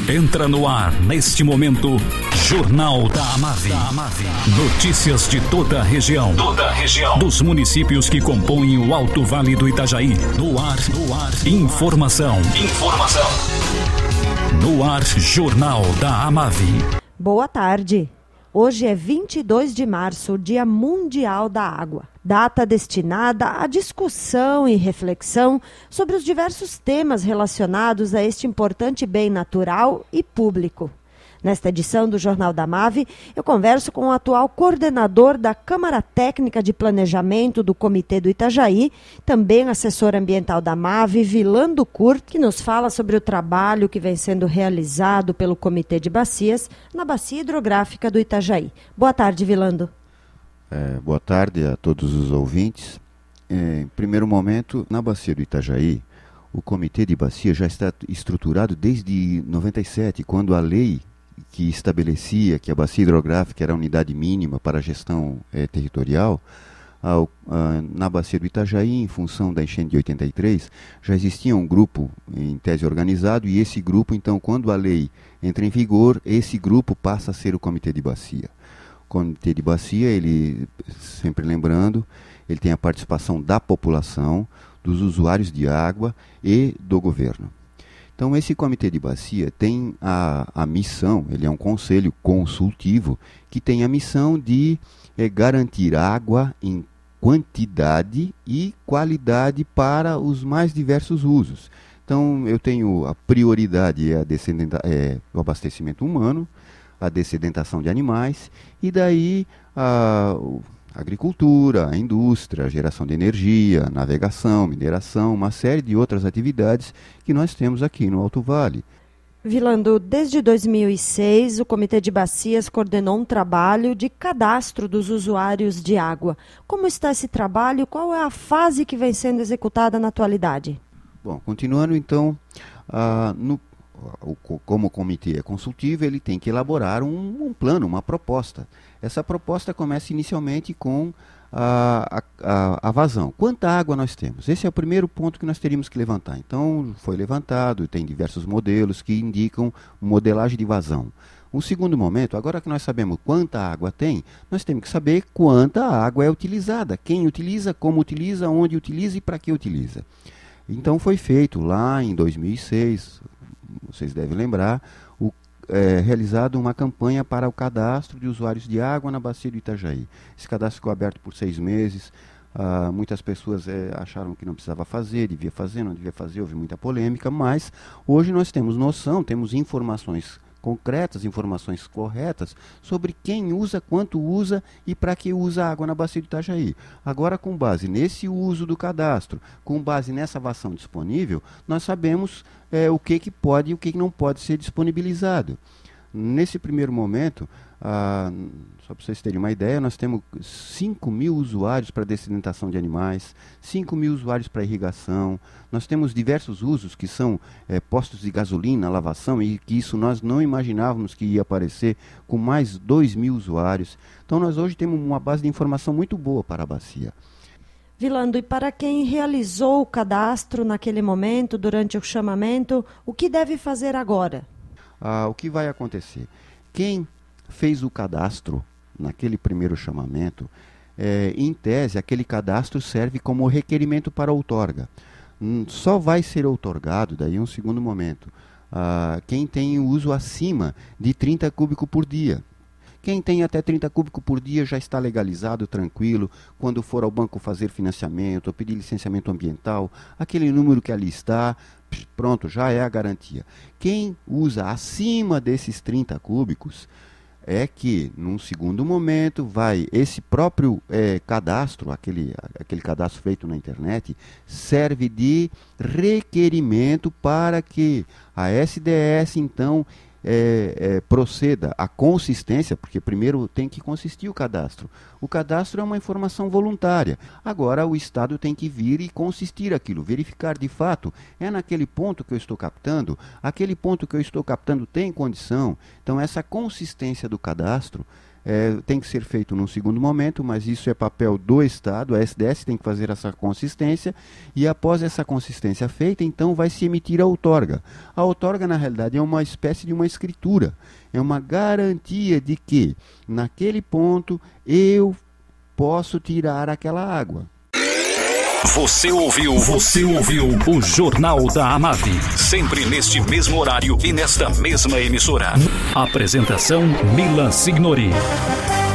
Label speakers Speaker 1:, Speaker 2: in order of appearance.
Speaker 1: Entra no ar, neste momento, Jornal da Amave. Notícias de toda a região. Dos municípios que compõem o Alto Vale do Itajaí. No ar. Informação. No ar, Jornal da Amave.
Speaker 2: Boa tarde. Hoje é 22 de março, Dia Mundial da Água. Data destinada à discussão e reflexão sobre os diversos temas relacionados a este importante bem natural e público. Nesta edição do Jornal da Amave, eu converso com o atual coordenador da Câmara Técnica de Planejamento do Comitê do Itajaí, também assessor ambiental da Amave, Vilando Kurt, que nos fala sobre o trabalho que vem sendo realizado pelo Comitê de Bacias na Bacia Hidrográfica do Itajaí. Boa tarde, Vilando.
Speaker 3: Boa tarde a todos os ouvintes. Em primeiro momento, na Bacia do Itajaí, o Comitê de Bacia já está estruturado desde 97, quando a lei que estabelecia que a bacia hidrográfica era a unidade mínima para a gestão territorial, na bacia do Itajaí, em função da enchente de 83, já existia um grupo em tese organizado, e esse grupo, então, quando a lei entra em vigor, esse grupo passa a ser o Comitê de Bacia. O Comitê de Bacia, ele, sempre lembrando, ele tem a participação da população, dos usuários de água e do governo. Então, esse Comitê de Bacia tem a missão, ele é um conselho consultivo, que tem a missão de garantir água em quantidade e qualidade para os mais diversos usos. Então, eu tenho a prioridade o abastecimento humano, a dessedentação de animais, e daí a agricultura, a indústria, a geração de energia, navegação, mineração, uma série de outras atividades que nós temos aqui no Alto Vale.
Speaker 2: Vilando, desde 2006, o Comitê de Bacias coordenou um trabalho de cadastro dos usuários de água. Como está esse trabalho? Qual é a fase que vem sendo executada na atualidade?
Speaker 3: Bom, continuando então, como o comitê é consultivo, ele tem que elaborar um plano, uma proposta. Essa proposta começa inicialmente com a vazão. Quanta água nós temos? Esse é o primeiro ponto que nós teríamos que levantar. Então, foi levantado, tem diversos modelos que indicam modelagem de vazão. Um segundo momento, agora que nós sabemos quanta água tem, nós temos que saber quanta água é utilizada, quem utiliza, como utiliza, onde utiliza e para que utiliza. Então, foi feito lá em 2006, vocês devem lembrar, realizado uma campanha para o cadastro de usuários de água na bacia do Itajaí. Esse cadastro ficou aberto por 6 meses, muitas pessoas acharam que não precisava fazer, devia fazer, não devia fazer, houve muita polêmica, mas hoje nós temos noção, temos informações concretas, informações corretas sobre quem usa, quanto usa e para que usa a água na bacia do Itajaí. Agora, com base nesse uso do cadastro, com base nessa vazão disponível, nós sabemos o que pode e o que não pode ser disponibilizado. Nesse primeiro momento, só para vocês terem uma ideia, nós temos 5.000 usuários para dessedentação de animais, 5.000 usuários para irrigação, nós temos diversos usos que são postos de gasolina, lavação, e que isso nós não imaginávamos que ia aparecer, com mais 2.000 usuários. Então nós hoje temos uma base de informação muito boa para a bacia.
Speaker 2: Vilando, e para quem realizou o cadastro naquele momento, durante o chamamento, o que deve fazer agora?
Speaker 3: O que vai acontecer? Quem fez o cadastro naquele primeiro chamamento, em tese, aquele cadastro serve como requerimento para outorga. Só vai ser outorgado, daí um segundo momento, quem tem uso acima de 30 cúbicos por dia. Quem tem até 30 cúbicos por dia já está legalizado, tranquilo. Quando for ao banco fazer financiamento ou pedir licenciamento ambiental, aquele número que ali está, pronto, já é a garantia. Quem usa acima desses 30 cúbicos é que, num segundo momento, vai esse próprio cadastro, aquele cadastro feito na internet, serve de requerimento para que a SDS, então, proceda à consistência, porque primeiro tem que consistir o cadastro. O cadastro é uma informação voluntária. Agora o Estado tem que vir e consistir aquilo, verificar de fato, é naquele ponto que eu estou captando, aquele ponto que eu estou captando tem condição. Então essa consistência do cadastro tem que ser feito num segundo momento, mas isso é papel do Estado, a SDS tem que fazer essa consistência, e após essa consistência feita, então vai se emitir a outorga. A outorga, na realidade, é uma espécie de uma escritura, é uma garantia de que, naquele ponto, eu posso tirar aquela água.
Speaker 1: Você ouviu o Jornal da Amave, sempre neste mesmo horário e nesta mesma emissora. Apresentação Mila Signori.